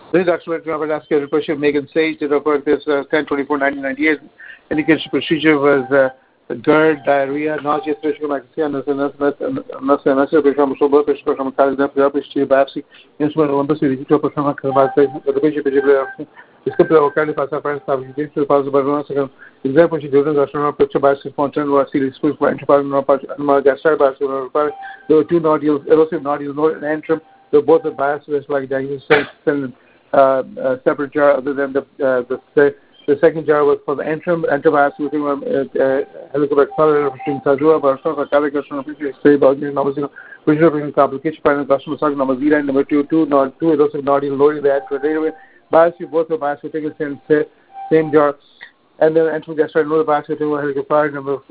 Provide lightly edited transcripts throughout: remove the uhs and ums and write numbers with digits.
This is Dr. Robert Asker, Repression Megan Sage, date of birth is 10/24/1998. Indication procedure was GERD, diarrhea, nausea, physical maxilla, biopsy, instrument Olympus, the patient descriptive of cardiovascular apparent stability to pass the burden second example she during gastronomic picture biopsy spontaneous or series schools for intraparental gastric biopsy. There were two nodules, erosive nodules, node and antrum. They were both the biopsy like diagnosis separate jar other than the second jar was for the antrum biopsy looking helicobacter pylori between Tajua, Barstow, Caligastronomic, Stray, Bulgarian, Novozyno, visual complication, final customer circle number 0 and number 2, erosive nodule, loading the antrum biopsy, both the biopsy taken same jar, and then antrum gastric another biopsy taken helicobacter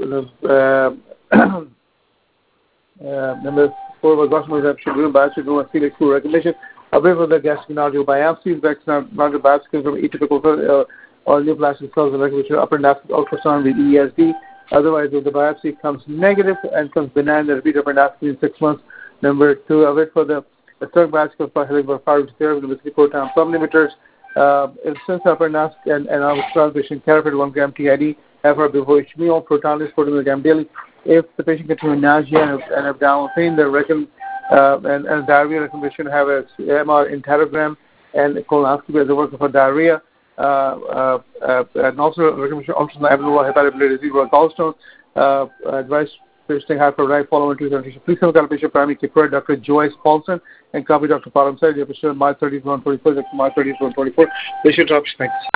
number 4 was Gossamer reception, biopsy, no Felix School recommendation. Away from the gastric nodule biopsies, nodule biopsy comes from atypical or neoplastic cells, which are upper endoscopic ultrasound with ESD. Otherwise, if the biopsy comes negative and comes benign, the repeat upper endoscopy in 6 months. Number 2, away for the third biopsy comes for helicobacter therapy with 4 plum limiters. Since upper endoscopy and our patient careful 1 gram TID, FR before HMO, protonus 40 milligram daily. If the patient continues nausea and abdominal pain, the rectum and diarrhea recommendation have a MR interogram and colonoscopy as a worker for diarrhea, and also recommendation ultrasound abnormal hepatobiliary disease or gallstone. Advice patient hyperright following 270. Please come to patient primary care Dr. Joyce Paulson and copy Dr. Param Sai, March 30th, 144, March 30th, 144. Patient option. Thanks.